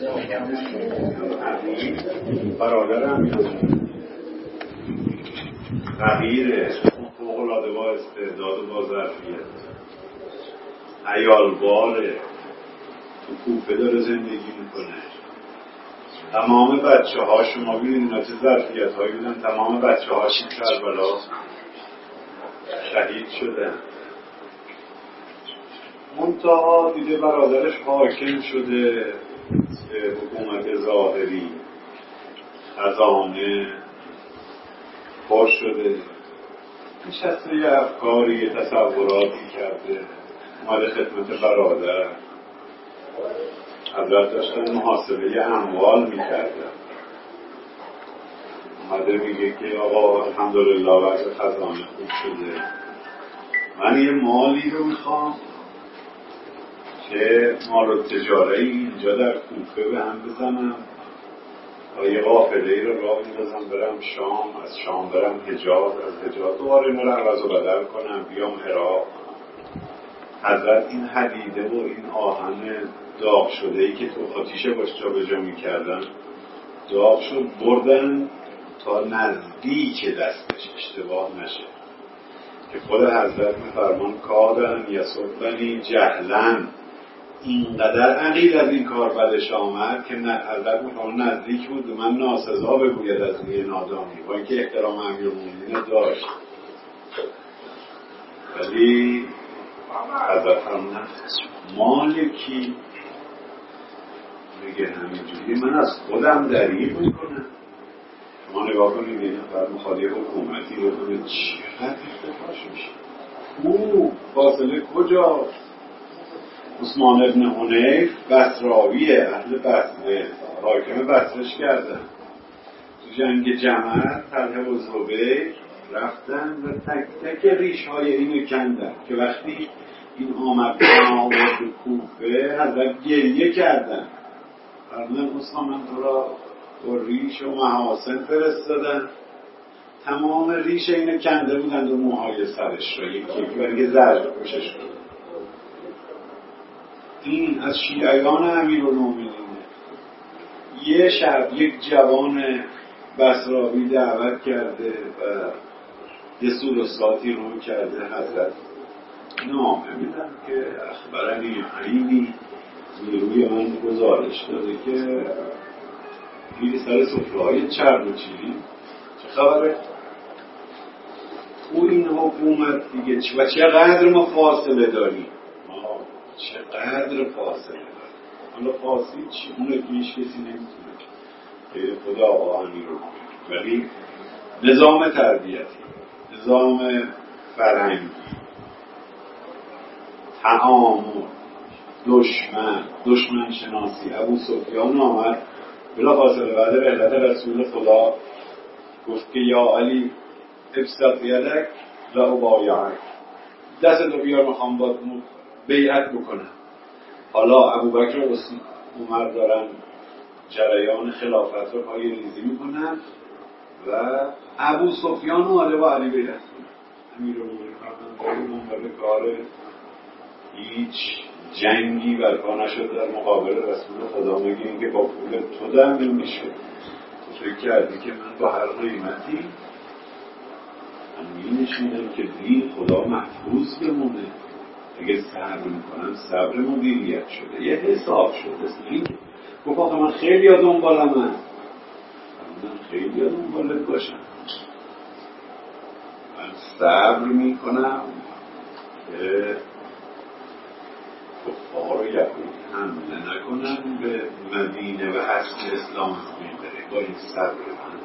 برادرم تغییر فوق‌العاده با استعداد و با ظرفیت عیال‌باره تو کوفه داره زندگی میکنه. تمام بچه ها شما ببینید چه ظرفیت هایی بودن. تمام بچه هاش کربلا شهید شدن. منتها دیده برادرش حاکم شده به حکومت ظاهری، خزانه پر شده، نشسته یه افکاری، یه تصوراتی کرده، اومده خدمت برادر. حضرت داشتن محاسبه اموال میکردن. اومده میگه که آقا الحمدلله وضع خزانه خوب شده، من یه مالی رو میخوام که مال تجاری اینجا در کوفه به هم بزنم و یه قافله‌ای رو راه میندازم برم شام، از شام برم حجاز، از حجاز دوباره اینا رو عوض و بدل کنم بیام عراق. حضرت این حدیده و این آهن داغ شده‌ای که تو آتیشه باش جا به جا می‌کردن داغ شد، بردن تا نزدیک دستش اشتباه نشه که خود حضرت می‌فرمان کادن یصدنی جهلن، اینقدر عقیل از این کار بدش آمد که حضرت می‌فرمان نزدیک بود و من ناسزا بگوید از این نادانی، با اینکه احترام امیرالمومنین داشت. ولی حضرت فرمودن مالکی میگه همینجوری من از خودم دریغ میکنم. شما نگاه کنید این نفر میخواد یه حکومتی رو کنه چقدر اختفاش میشه. او فاصله کجا؟ عثمان ابن حنیف بصراویه، اهل بصره، حاکم بصرش کردن. تو جنگ جمل طلحه و زبیر رفتن و تک تک ریش های اینو کندن که وقتی این آمد به کوفه حضرت گریه کردن. فرمودن عثمان من تو را با ریش و محاسن فرستادن، تمام ریش اینو کنده بودند و موهای سرش را یکی برگه زرد پوشش کنند. این از شیعیان امیرالمومنینه. یه شب یک جوان بصراوی دعوت کرده و یه سورساتی رو کرده. حضرت نامه میدن که اخبرنی حریمی نیروی من گزارش داده که میری سر سفره‌های چرب و چیلی، چه خبره؟ او این حکومت دیگه و چقدر ما فاصله داریم، چقدر فاصله داریم. حالا فاصله چی؟ اونه که هیچ کسی نمیتونه غیر خدا آقا امیرالمومنین. ولی نظام تربیتی، نظام فرهنگی، تعامل، دشمن شناسی. ابو سفیان آمد بلا فاصله بعد رحلت رسول خدا گفت که یا علی ابسط یدک لا ابایعک، دستتو بیار میخوام با بیعت بکنم. حالا ابوبکر و عمر دارن جریان خلافت رو پای ریزی میکنن و ابو سفیان اومده با علی بیعت کنه. امیرالمومنین فرمودن کار هیچ جنگی برپا نشد در مقابل رسول خدا، میگه این که با پول تو دم نمیشه. تو فکر کردی که من با هر قیمتی من می‌نشینم که دین خدا محفوظ بمونه. اگه صبر میکنم صبر مدیریت شده، یه حساب شده. این گفت آخه من خیلی ها دنبالم، من خیلی ها دنبالت باشم، من صبر میکنم که کفار و یهود حمله نکنن به مدینه و حسن اسلام میبره. با این صبر من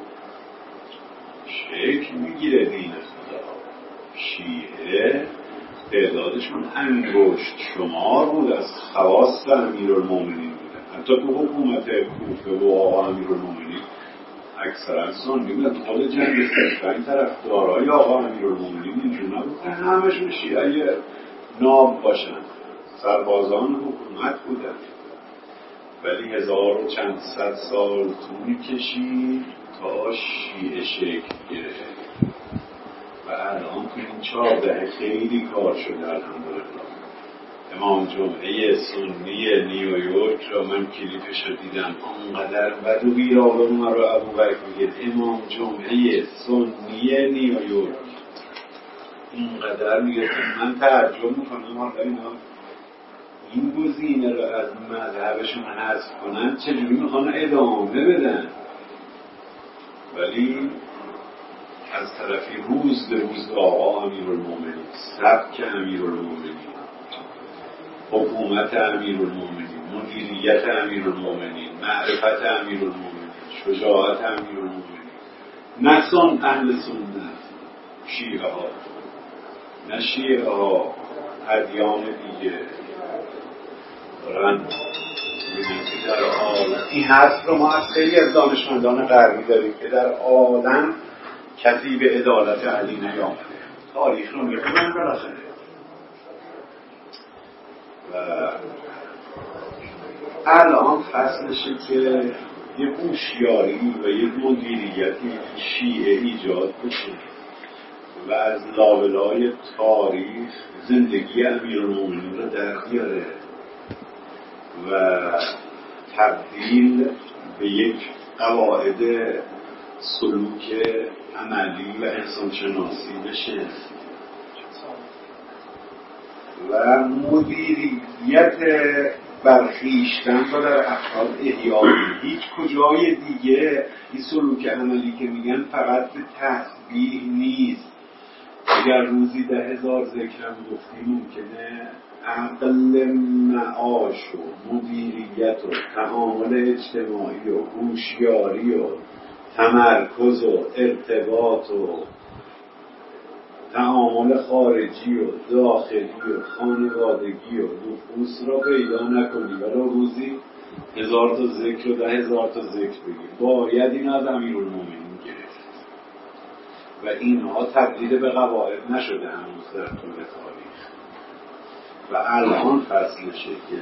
شکل میگیره دین خدا. شیعه تعدادشون انگشت شمار بود، از خواص امیرالمومنین بودن. حتی تو حکومت کوفه و آقا امیرالمومنین اکثرا سنی بودن. خود جنگ سفین طرفدارای آقا امیرالمومنین اینجور نبود که همشون شیعه ناب باشن، سربازان حکومت بودن. ولی 1400 سال طول کشید تا شیعه شکل گرفت و الان تو این 4 دهه خیلی کار شده الحمدلله. امام جمعه سنی نیویورک را من کلیپش رو دیدم، آنقدر بد و بیرابه رو ابوبکر میگه امام جمعه سنی نیویورک اینقدر میگه من تعجب میکنم حالا اینا این گزینه رو از مذهبشون حذف کنن چجوری میخوان ادامه بدن؟ ولی از طرفی روز به روز آقا امیرالمومنین، سبک امیرالمومنین، حکومت امیرالمومنین، مدیریت امیرالمومنین، معرفت امیرالمومنین، شجاعت امیرالمومنین، نسان اهل سنت شیعه ها، نه شیعه ها ادیان دیگه دارن می‌بینید در عالم این حرف رو ما از خیلی از دانشمندان غربی داریم که در عالم کسی به عدالت علی نیامده، تاریخ رو می‌خونن بالاخره و الان فصلشه که یه هوشیاری و یه مدیریتی شیعه ایجاد بشه و از لابلای تاریخ زندگی امیرالمومنین رو در بیاره و تبدیل به یک قواعد سلوک عملی و انسانشناسی بشه و مدیریت برخیشتن رو در افراد احیا کنه. هیچ کجای دیگه این سلوک عملی که میگن فقط به تسبیح نیست. اگر روزی 10,000 ذکرم گفتی ممکنه عقل معاش و مدیریت و تعامل اجتماعی و هوشیاری و تمرکز و ارتباط و تعامل خارجی و داخلی و خانوادگی و نفوس را پیدا نکنی ولی روزی 1000 تا ذکر و 10,000 تا ذکر بگی. باید این از امیرالمومنین گرفت و اینها تبدیل به قواعد نشده هنوز در طول تاریخ و الان فصلشه که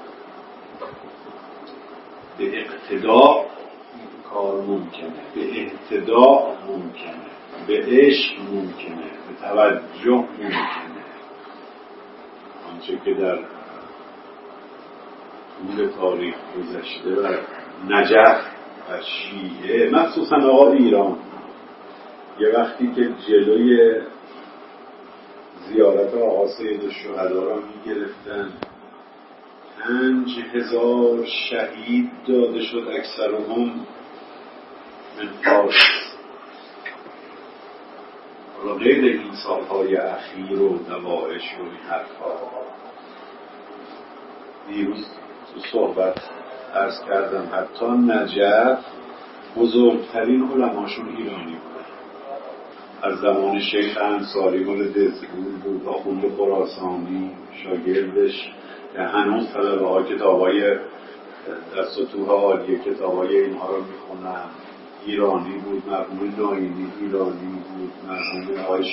به اقتداء کار ممکنه، به اهتداء ممکنه، به عشق ممکنه، به توجه ممکنه. آنچه که در طول تاریخ گذشته و نجف و شیعه مخصوصا آقا ایران یه وقتی که جلوی زیارت آقا سید الشهدا را میگرفتن 5,000 شهید داده شد، اکثرهم من فارس. حالا غیر این سالهای اخیر و دوائش و این حرفا دیروز تو صحبت عرض کردم حتی نجف بزرگترین علماشون ایرانی بود. از زمان شیخ انصاری مال دزگول بود، آخوند خراسانی شاگردش که هنوز طلبه ها کتابای در سطوح عالیه کتابای اینها رو میخونن. ایرانی بود، مرحوم ناینی ایرانی بود، مرحوم آقای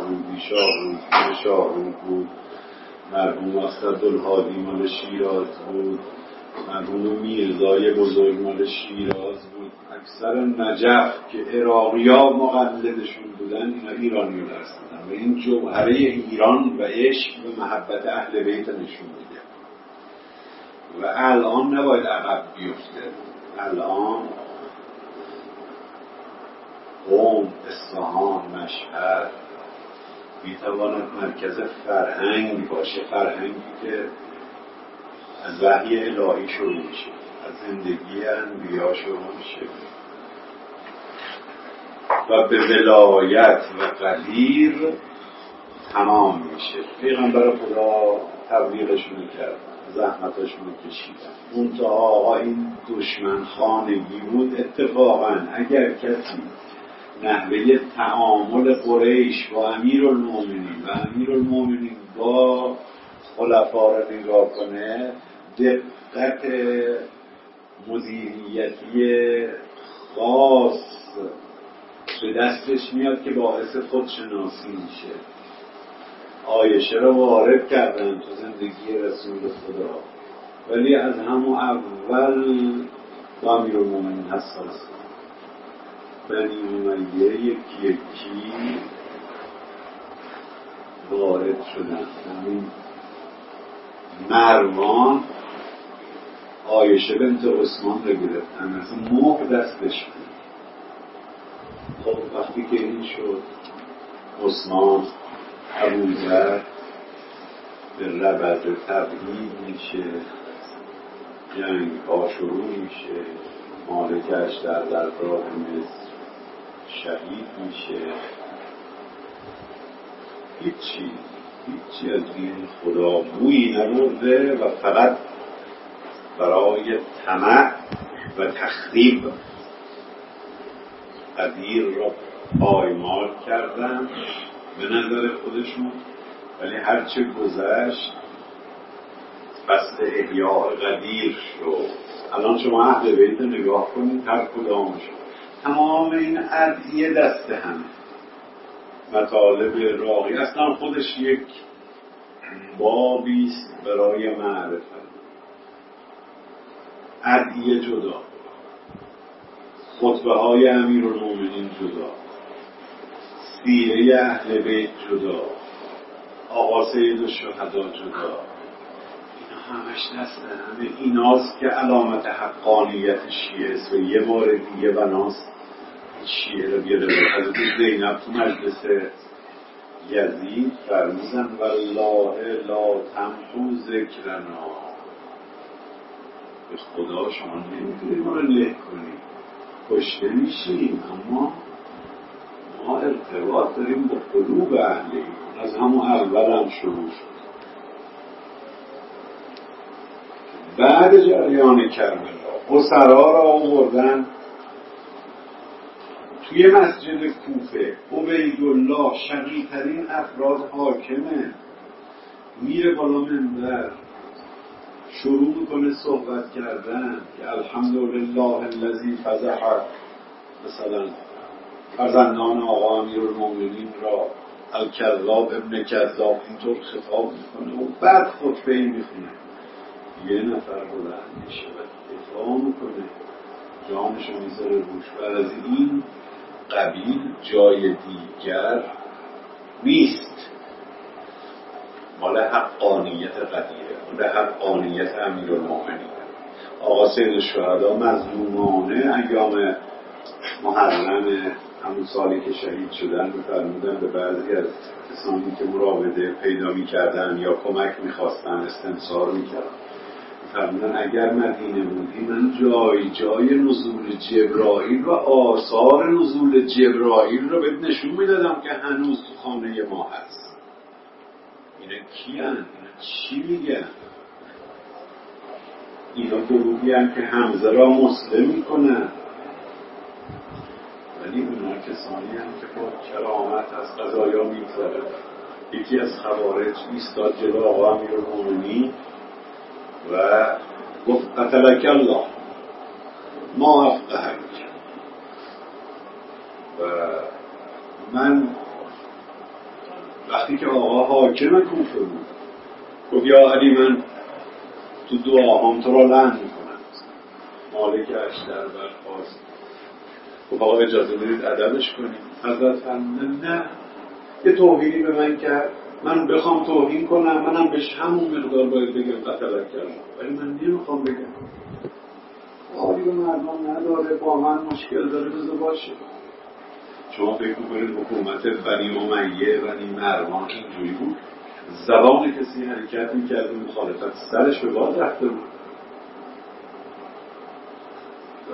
شاهرودی بود، مرحوم اسدالهادی مال شیراز بود، مرحوم میرزای بزرگ مال شیراز بود. اکثر نجف که عراقی‌ها مقلدشون بودن اینا ایرانی رو درس دادن و این جوهره ایران و عشق و محبت اهل بیت نشون میده و الان نباید عقب بیفته. الان قم، اصفهان، مشهد میتواند مرکز فرهنگ باشه، فرهنگی که از وحی الهی شروع میشه، از زندگی انبیا شروع میشه و به ولایت و قدیر تمام میشه. پیغمبر خدا تبلیغشون کرد، زحمتاشون کشیدن. منتها آقا این دشمن خانگی بود. اتفاقا اگر کسی نحوه تعامل قریش با امیرالمومنین و امیرالمومنین با خلفا را نگاه کنه، دقت مدیریتی خاص به دستش میاد که باعث خودشناسی میشه. عایشه را وارد کردن تو زندگی رسول خدا ولی از همون اول با امیرالمومنین حساس بنی امیه یکی وارد شدن. همین مروان عایشه بنت عثمان رو گرفتن، مثلا مهر دستش بود. خب وقتی که این شد، عثمان ابوذر به ربض تبعید میشه، جنگ ها شروع میشه، مالکش در درگاه مصر شهید میشه. هیچی از دین خدا بویی نبرده و فقط برای طمع و تخریب قدیر را پایمال کردن به نظر خودشون. ولی هرچه گذشت فصل احیاء قدیر شد. الان شما اهل بیت نگاه کنید، هر کدامش تمام این ادعیه دست همه، مطالب راقی اصلا خودش یک بابیست برای معرفت. ادعیه جدا، خطبه های امیرالمومنین جدا، سیره اهل بیت جدا، آقا سید الشهدا جدا. اینا همش دست همه ایناست که علامت حقانیت شیعه است. و یه بار دیگه بناست شیعه رو بیاره. حضرت زینب تو مجلس یزید فرمودن والله لا تمحو ذکرنا، به خدا شما نمیتونید ما رو له کنید، کشته میشیم، اما ما ارتباط داریم با قلوب اهلی. از همون اول هم شروع شد. بعد جریان کربلا اسرا را آوردن توی مسجد کوفه. عبیدالله شقی‌ترین افراد حاکمه، میره بالا منبر شروع میکنه صحبت کردن که الحمدلله الذی فضح مثلا فرزندان آقا امیرالمومنین را الکذاب ابن کذاب، اینطور خطاب میکنه و بعد خطبه ای میخونه. یه نفر بلند میشه و دفاع میکنه، جانشو میذاره روش. بعد از این قبیل جای دیگر نیست. مال حقانیت قدیره، مال حقانیت امیرالمومنین. آقا سید الشهدا مظلومانه ایام محرم همون سالی که شهید شدن فرمودن به بعضی از کسانی که مراوده پیدا می‌کردن یا کمک می‌خواستن استنصار می‌کردن، فرمودن اگر مدینه بودی من جای نزول جبرائیل و آثار نزول جبرائیل رو بهت نشون میدادم که هنوز تو خانه ما هست. اینا کیان؟ اینا چی میگن؟ اینا گروهی هم که حمزه را مسلم میکنن، ولی اونا کسانی هم که با کرامت از قضایا میگذارن. یکی از خوارج ایستاد جلو آقا امیرالمومنین و گفت قتلک الله ما افقهک. و من وقتی که آقا حاکم کوفه بود گفت یا علی من تو دعاهام تو را لعن میکنم. مالک اشتر برخواست گفت آقا اجازه بدید ادبش کنیم. حضرت فرمودن نه، یه توهینی به من کرد، من بخوام توهین کنم منم بهش همون مقدار باید بگم قتلک کردم، ولی من نمیخوام بگم. آقایی به مردم نداره، با من مشکل داره، بذار باشه. شما فکر میکنید حکومت بنی امیه بنی مروان اینجوری بود؟ زبان کسی حرکت میکرد مخالفت سرش به باد رفته بود. و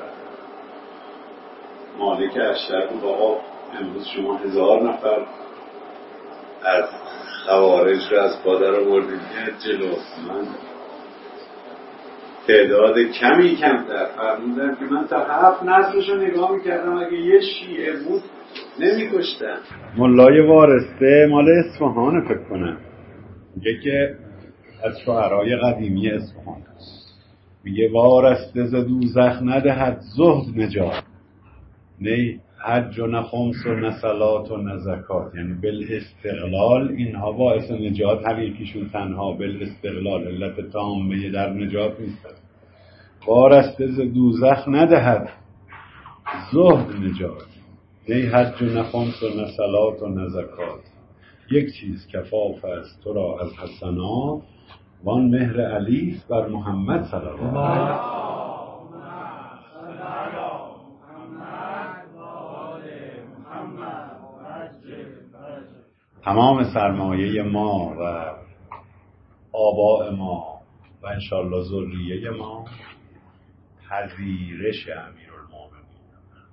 مالک اشتر بود آقا امروز شما 1000 نفر از خوارج رو از پادر آوردید جلو من تعداد کمی کمتر. فرمودن که من تا 7 نسلش رو نگاه میکردم، اگه یه شیعه بود نمیکشتن. ملای وارسته مال اصفهان فکر کنم، میگه که از شعرهای قدیمی اصفهان میگه وارسته ز دوزخ ندهد زهد نجات، نه حج و نه خمس و نه صلات و نه زکات. یعنی بالاستقلال اینها باعث نجات هر یکیشون تنها بالاستقلال علت تامه در نجات نیست. وارسته ز دوزخ ندهد زهد نجات، نه حج و نه خمس و نه صلات و نه زکات. یک چیز کفاف است تو را از حسنات وان مهر علی بر محمد صلی الله علیه و تمام سرمایه ما و آباء ما و انشالله ذریه ما پذیرش امیرالمومنین،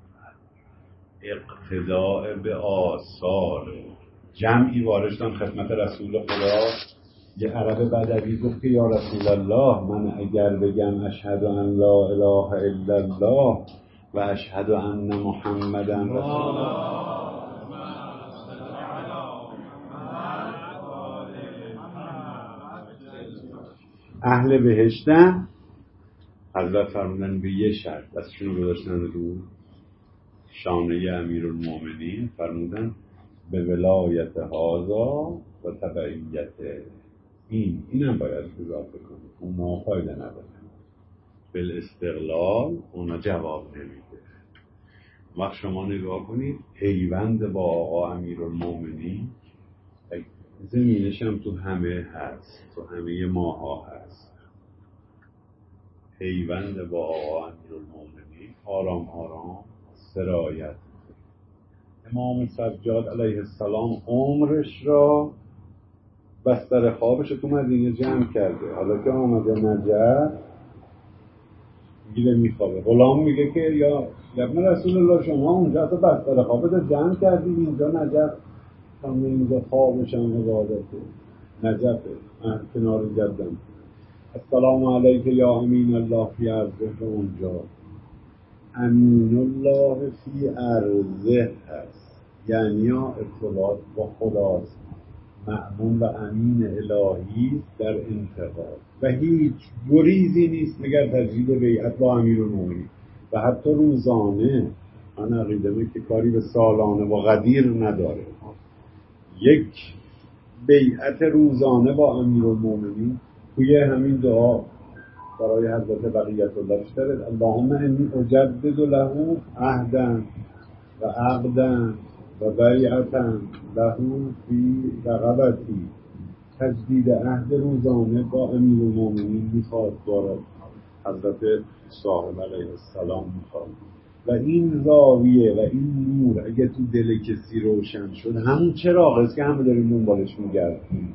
اقتداء به آثار جمعی وارد شدن خدمت رسول خدا. یه عرب بدوی گفت که یا رسول الله، من اگر بگم اشهد ان لا اله الا الله و اشهد ان محمدا رسول الله، اهل بهشتن. حضرت فرمودن به یه شرط، دستشون رو گذاشتن رو شانه امیرالمومنین، فرمودن به ولایت هذا و تبعیت اینم باید اضافه کنید، اونا فایده ندارن، بالاستقلال اونا جواب نمیده. وقت شما نگاه کنید پیوند با آقا امیرالمومنین، زمینش هم تو همه هست، تو همه ماها هست. پیوند با آقا امیرالمومنین آرام آرام سرایت. امام سجاد علیه السلام عمرش را بستر خوابش تو مدینه جمع کرده. حالا که آمده نجف میگه میخوابه، غلام میگه که یا ابن رسول الله شما اونجا تو بستر خوابت جمع کردی، اینجا نجف همه اینجا خوابش هم عبادته، نجفه کنار جدن. السلام علیک یا امین الله فی عرضه، اونجا امین الله فی عرضه هست، یعنی ارتباط با خداست، مأمون و امین الهی در انتقال و هیچ گریزی نیست مگر تجدید بیعت با امیرالمومنین. و حتی روزانه من عقیدمه که کاری به سالانه و غدیر نداره، یک بیعت روزانه با امیرالمومنین توی همین دعا برای حضرت بقیت الله اشترد اللهم انی اجدد له عهدا و عقدا و بیعتا له فی رقبتی. تجدید عهد روزانه با امیرالمومنین میخواد، دارد حضرت صاحب علیه السلام میخواد. و این زاویه و این نور اگه تو دل کسی روشن شد، همون چراغی است که همه داریم دنبالش میگردیم،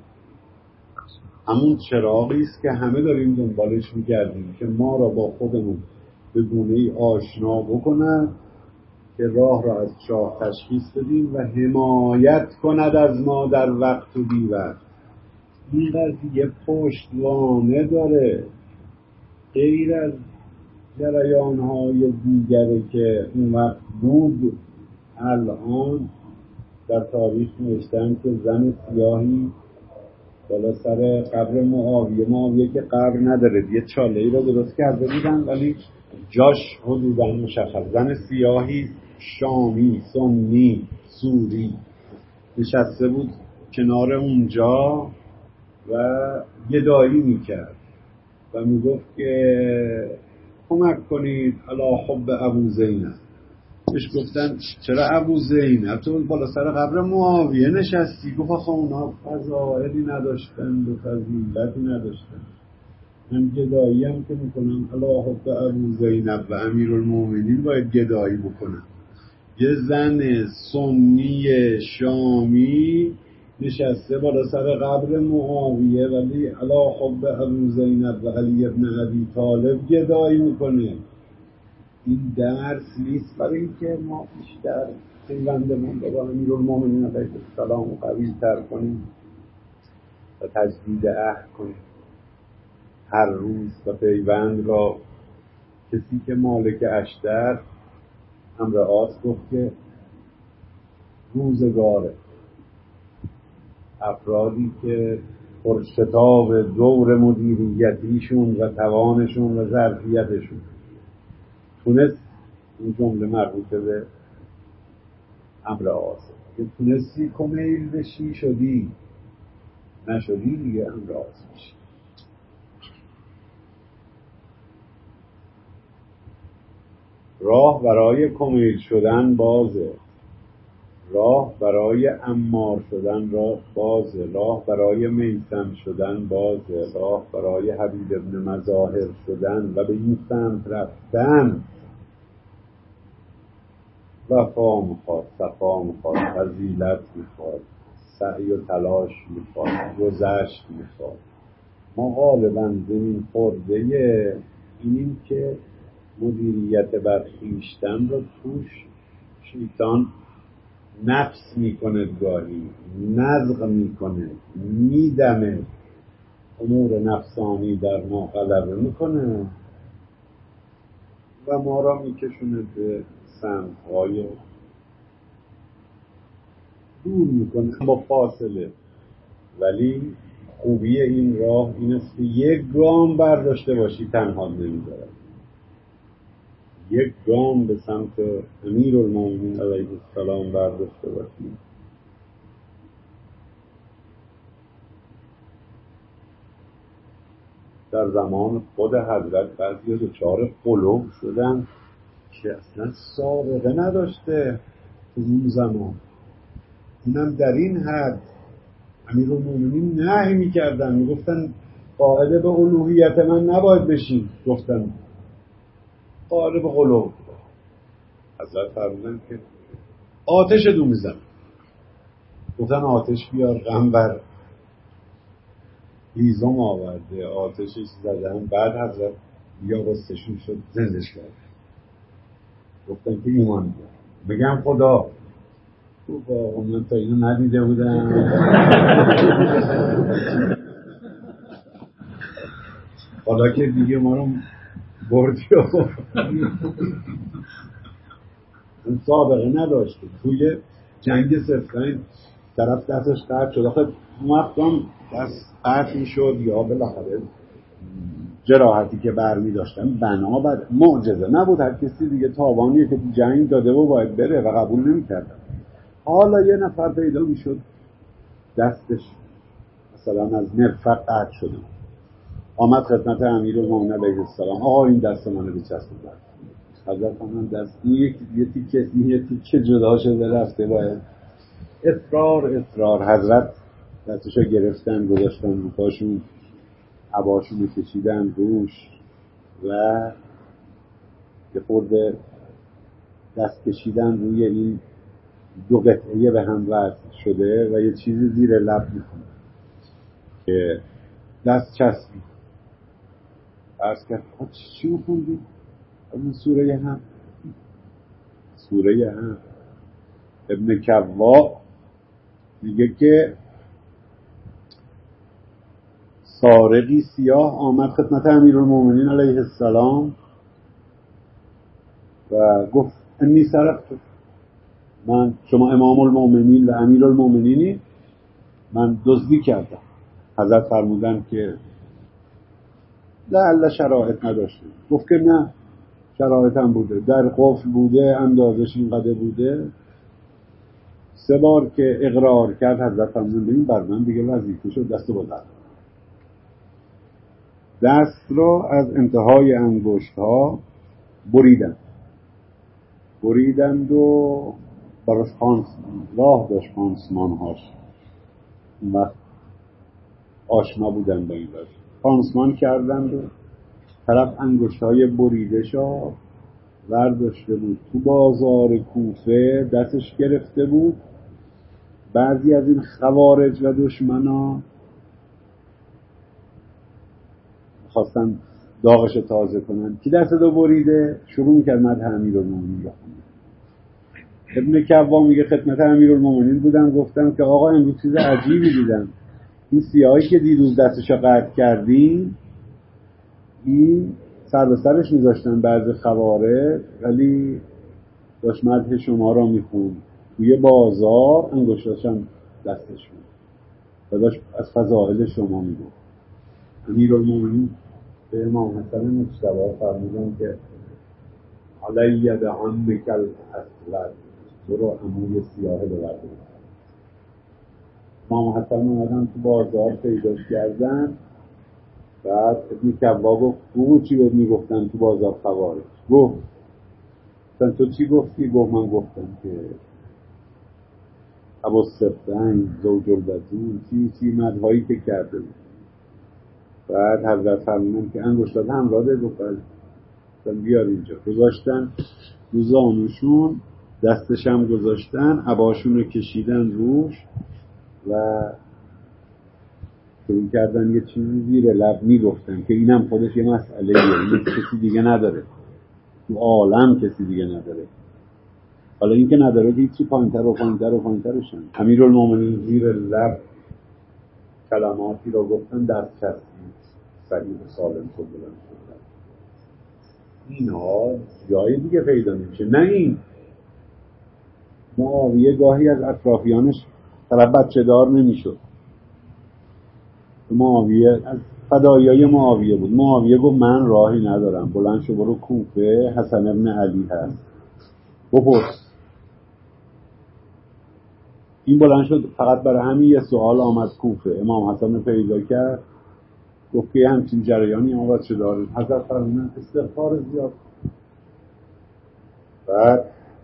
همون چراغی است که همه داریم دنبالش میگردیم که ما را با خودمون به گونه‌ای آشنا بکند که راه را از چاه تشخیص بدیم و حمایت کند از ما در وقت و بی وقت. این قضیه پشتوانه داره، غیر از جریان‌های دیگره که اون وقت بود. الان در تاریخ نوشتن که زن سیاهی بالا سر قبر معاویه که قبر نداره، یه چاله‌ای را درست کرده بودن ولی جاش حدوداً مشخص، زن سیاهی شامی سنی سوری نشسته بود کنار اونجا و گدایی میکرد و میگفت که کمک کنید علی حب ابو زینب. بهش گفتن چرا ابو زینب؟ تو بالا سر قبر معاویه نشستی. گفت آخه اونا فضائلی نداشتن و فضیلتی نداشتن، من گدایی هم که میکنم علی حب ابو زینب و امیرالمومنین باید گدایی بکنم. یه زن سنی شامی نشسته بالا سر قبر معاویه ولی علی حب ابو زینب و علی ابن ابی طالب گدایی میکنه. این درس نیست برای اینکه ما بیشتر پیوندمون با امیرالمومنین علیه السلام قوی تر کنیم و تجدید عهد کنیم هر روز و پیوند را. کسی که مالک اشتر امر آس گفت که روزگاره افرادی که پرشتاب دور مدیریتیشون و توانشون و ظرفیتشون تونست، این جمله مربوطه به امر آس، که تونستی کمیل بشی شدی، نشدی دیگه امر آس بشی. راه برای کمیل شدن بازه. راه برای عمار شدن راه بازه، راه برای میثم شدن بازه، راه برای حبیب ابن مظاهر شدن و به این سمت رفتن. وفا میخواد، صفا میخواد، فضیلت میخواد، سعی و تلاش میخواد، گذشت میخواد. ما غالبا زمین خورده اینیم که مدیریت بر خویشتن رو توش شیطان نفس میکنه، گاهی نزغ میکنه، میدمه، امور نفسانی در ما غلبه میکنه و ما را میکشونه به سمت‌های دور میکنه با فاصله. ولی خوبی این راه این است که یک گام برداشته باشی تنها نمیذاره. یک گام به سمت امیرالمومنین علیه السلام برداشته باشی، در زمان خود حضرت بعضی دچار قلوب شدن که اصلا سابقه نداشته تو اون زمان. اونم در این حد امیرالمومنین نهی میکردن، میگفتن قائل به الوهیت من نباید بشین، گفتن قائل به قلوب. حضرت فرمودن که آتش دو میزن، گفتن آتش بیار، غم بر هیزم آورده، آتشش زدن. بعد حضرت بیا غصه‌شون شد، زندش کرد. گفتن که ایمان بیار. بگم خدا با من تا اینو ندیده بودم. حالا که دیگه ما رو بردی و اون سابقه نداشته. توی جنگ سفین طرف دستش قطع شد، آخه مقدام دست قطع شد یا بالاخره جراحتی که برمی داشتن بنابر معجزه نبود، هر کسی دیگه تاوانیه که جنگ داده و باید بره و قبول نمی کردن. حالا یه نفر پیدا می شد دستش مثلا از مرفق قطع شده، آمد خدمت امیرالمومنین علیه السلام، آقا این دست منو بچسبون. حضرت من دست یه تیکه جدا شده رفته، باید اصرار حضرت دستشو گرفتن گذاشتن رو پاشون، عباشون کشیدن روش و یه خورده دست کشیدن روی این دو قطعه به هم وصل شده و یه چیزی زیر لب میکنه که دست چسبید. عرض کرد چی میخوندی؟ این سوره هم ابن کوا میگه که سارقی سیاه آمد خدمت امیرالمومنین علیه السلام و گفت انی سرقت، من شما امام المومنین و امیرالمومنینی، من دزدی کردم. حضرت فرمودن که لعل شرایط نداشته. گفت که نه شرایط هم بوده، در قفل بوده، اندازش اینقدر بوده. 3 بار که اقرار کرد حضرت فرمودن ببین بر من دیگه وظیفه شد دست بزن. دست رو از انتهای انگشت ها بریدند و براش راه داشت پانسمان هاش. اون وقت آشنا بودن با این روش، پانسمان کردند و طرف انگشت های بریده شا ورداشته بود تو بازار کوفه، دستش گرفته بود. بعضی از این خوارج و دشمنا خواستن داغش تازه کنن، کی دست دو بریده شروع میکرد مدح امیرالمومنین رو. ابن کوا میگه خدمت امیرالمومنین بودم، گفتم که آقا امروز چیز عجیبی دیدم، این سیاهی که دیروز دستشو قطع کردی این سر به سرش میذاشتن بعضی خوارج، ولی داشت مدح شما را میخوند توی بازار، انگشتاشم دستش بود و داشت از فضائل شما میگفت. امیرالمومنین به امام حسن مجتبی فرمودن که علی بعمک الاسود، برو عموی سیاه ببرد. امام حسن اومدن تو بازار پیداش کردن، بعد ابن کوا گفت تو چی بهت میگفتن تو بازار خوارج؟ گفت تو چی گفتی؟ گفت من گفتم که ابو السبتین زوج البتول چی مدهایی که کرده بود. بعد حضرت فرمودن که انگشتات همراه ده، گفت بیار اینجا. گذاشتن رو زانوشون، دستش هم گذاشتن، عباشون رو کشیدن روش و شروع کردن یه چیزی زیر لب میگفتن که اینم خودش یه مسئله یه کسی دیگه نداره تو عالم، کسی دیگه نداره. حالا این که نداره هیچی، پایین‌ترشن. امیرالمومنین زیر لب کلماتی را گفتن، دست چسبید، صحیح سالم شد بلند شد. اینها جای دیگه پیدا نمیشه. نه این معاویه گاهی از اطرافیانش طرف بچه دار نمیشد. معاویه از فدایای معاویه بود. معاویه گفت من راهی ندارم، بلند شو برو کوفه، حسن ابن علی هست بپرس. این بلند شد فقط برای همین یه سوال آمد کوفه. امام حسن پیدا کرد، گفت که همچین جریانی آمد چه دارید؟ حضرت فرمودن استغفار زیاد. بعد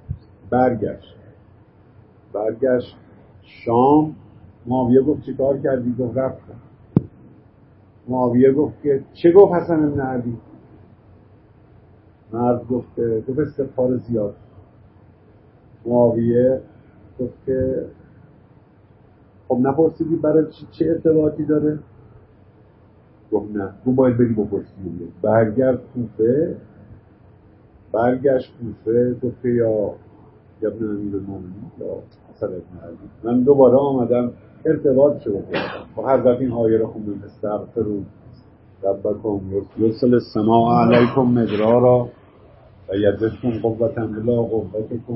برگشت شام. معاویه گفت چه کار کردی؟ گفت رفتم. معاویه گفت که چه گفت حسن ابن علی؟ مرد گفت استغفار زیاد. معاویه گفت که خب نپرسیدی برای چه ارتباطی داره؟ گفت نه، تو باید بری بپرسی. برگشت کوفه گفت که یا ابن امیرالمومنین یا حسن ابن علی، من دوباره آمدم ارتباط شد با حضرت. این آیه رو خوندم، استغفروا ربکم یرسل السماء علیکم مدرارا و یزدکم قوة الی قوتکم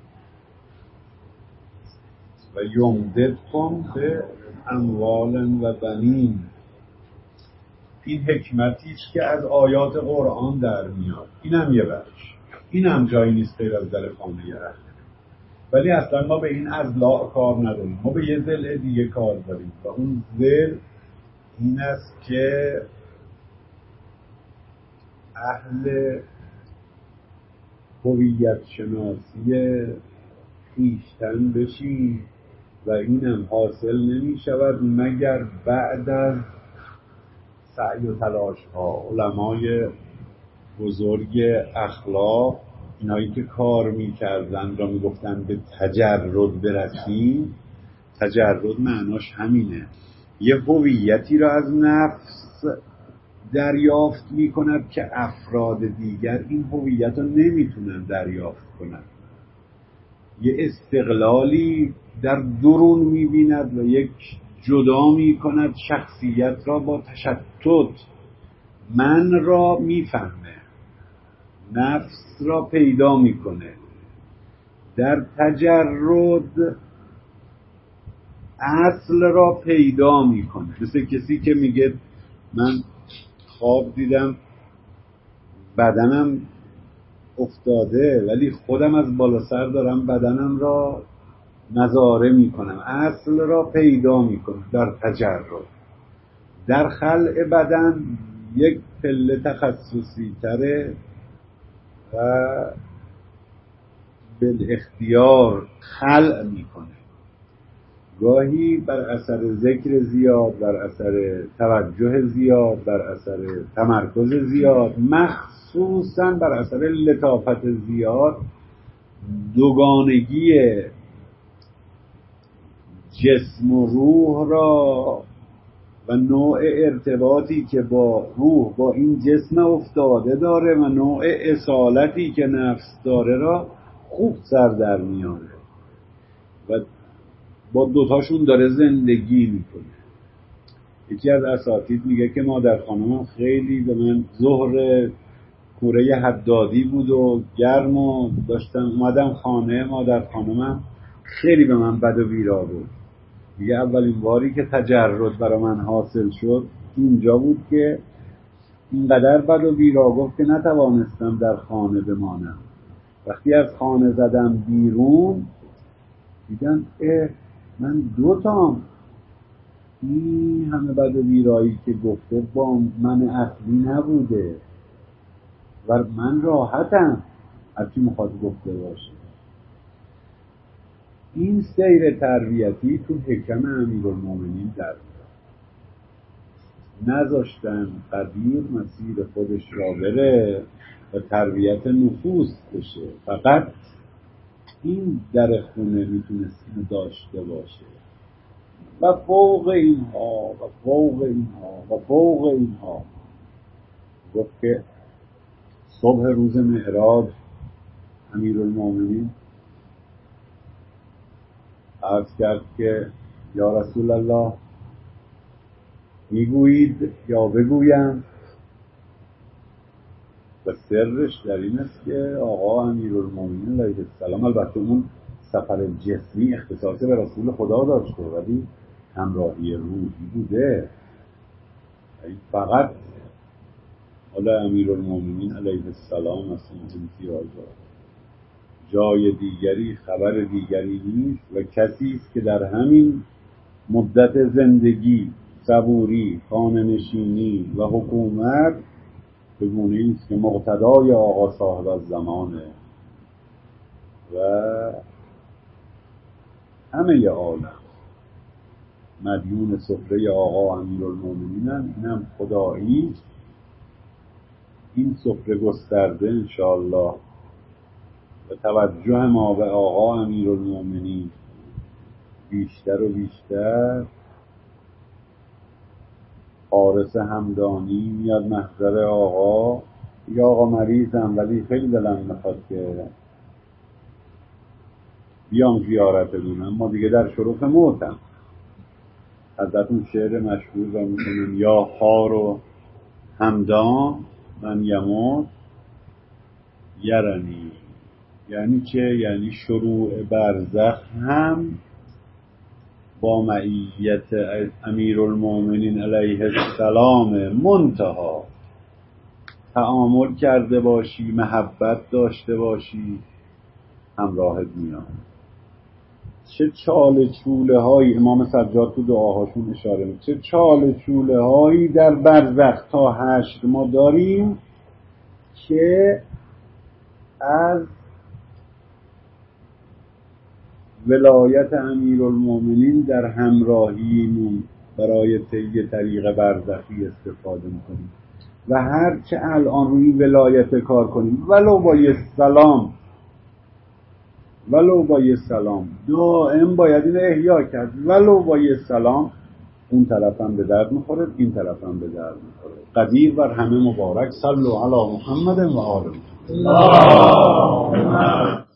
و یمددکم به اموال و بنین. این حکمتی است که از آیات قرآن در میاد. اینم یه بخش، اینم جایی نیست غیر از در خانه اهل. ولی اصلا ما به این اضلاع کار نداریم، ما به یه ضلع دیگه کار داریم و اون ضلع این است که اهل هویت شناسی خویشتن بشیم و اینم حاصل نمی شود مگر بعد از سعی و تلاش ها. علمای بزرگ اخلاق، اینایی که کار می کردن را می گفتن به تجرد برسیم. تجرد معناش همینه، یه هویتی را از نفس دریافت می کند که افراد دیگر این هویت را نمی تونن دریافت کنند. یه استقلالی در درون می بیند و یک جدا می کند شخصیت را با تشتت. من را می فهمه، نفس را پیدا می کنه. در تجرد اصل را پیدا می کنه. مثل کسی که میگه من خواب دیدم بدنم افتاده ولی خودم از بالا سر دارم بدنم را نظاره می کنم. اصل را پیدا می کنم در تجرد. در خلع بدن یک پله تخصصی تره و بالاختیار خلع می کنه. گاهی بر اثر ذکر زیاد، بر اثر توجه زیاد، بر اثر تمرکز زیاد، مخصوصاً بر اثر لطافت زیاد، دوگانگی جسم و روح را و نوع ارتباطی که با روح با این جسم افتاده داره و نوع اصالتی که نفس داره را خوب سر در میاره و با دوتاشون داره زندگی میکنه. یکی از اساتید میگه که مادر خانمم خیلی به من ظهر کوره حدادی بود و گرم و داشتم اومدم خانه، مادر خانمم خیلی به من بد و بیرا بود. میگه اولین باری که تجرد برای من حاصل شد اینجا بود که اینقدر بد و بیرا گفت که نتوانستم در خانه بمانم. وقتی از خانه زدم بیرون دیدم من دوتام، این همه بد و بیرایی که گفته با من اصلی نبوده و من راحتم هرچی میخواد گفته باشه. این سیر تربیتی تو حکم امیرالمومنین در نذاشتن قدیر مسیر خودش را بره و تربیت نفوس بشه. فقط این در خونه میتونست اینو داشته باشه و فوق اینها و فوق اینها و فوق اینها گفت که صبح روز معراج امیرالمومنین عرض کرد که یا رسول الله میگویید یا بگویم؟ و سرش در این است که آقا امیرالمومنین علیه السلام البته اون سفر جسمی اختصاص به رسول خدا داشته ولی همراهی روحی بوده. فقط حالا امیرالمومنین علیه السلام از این امتیاز جای دیگری خبر دیگری نیست و کسی است که در همین مدت زندگی صبوری، خانه‌نشینی و حکومت به گونه‌ای است که مقتدای آقا صاحب الزمانه و همه عالم مدیون سفره آقا امیرالمومنینن. اینم خدایی این سفره گسترده انشاءالله و توجه ما به آقا امیرالمومنین بیشتر و بیشتر. حارس همدانی میاد محضر آقا، میگه آقا مریضم ولی خیلی دلم میخواد که بیام زیارت بدونم، اما دیگه در شرف موتم. ازتون شعر مشهور را میکنم یا خار و همدان من یموت یرنی. یعنی چه؟ یعنی شروع برزخ هم با معیت امیرالمومنین علیه السلام منتها تعامل کرده باشی، محبت داشته باشی، همراهت میاد. چه چاله چوله هایی امام سجاد تو دعاهاشون اشاره میکنه، چه چاله چوله هایی در برزخ تا حشر ما داریم که از ولایت امیرالمومنین در همراهیمون برای طی طریق برزخی استفاده میکنیم و هر چه الان روی ولایت کار کنیم ولو با یه سلام دائم باید این احیا کرد، ولو با یه سلام اون طرفم به درد میخوره، این طرفم به درد میخوره. قدیر بر همه مبارک. صلوا علی محمد و آل محمد.